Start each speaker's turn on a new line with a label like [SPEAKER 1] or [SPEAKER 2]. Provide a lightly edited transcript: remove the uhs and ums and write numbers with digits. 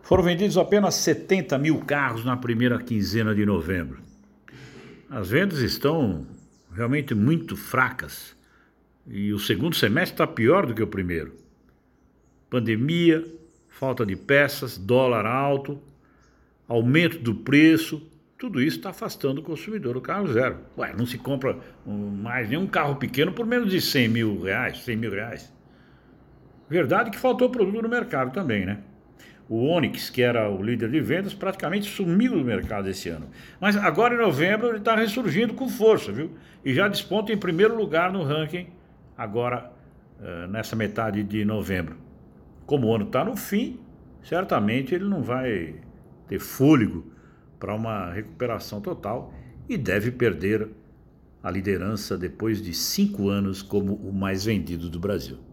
[SPEAKER 1] Foram vendidos apenas 70 mil carros na primeira quinzena de novembro. As vendas estão realmente muito fracas e o segundo semestre está pior do que o primeiro. Pandemia, falta de peças, dólar alto, aumento do preço, tudo isso está afastando o consumidor do carro zero. Não se compra mais nenhum carro pequeno por menos de 100 mil reais, 100 mil reais. Verdade que faltou produto no mercado também, né? O Onix, que era o líder de vendas, praticamente sumiu do mercado esse ano. Mas agora em novembro ele está ressurgindo com força, viu? E já desponta em primeiro lugar no ranking agora nessa metade de novembro. Como o ano está no fim, certamente ele não vai ter fôlego para uma recuperação total e deve perder a liderança depois de 5 anos como o mais vendido do Brasil.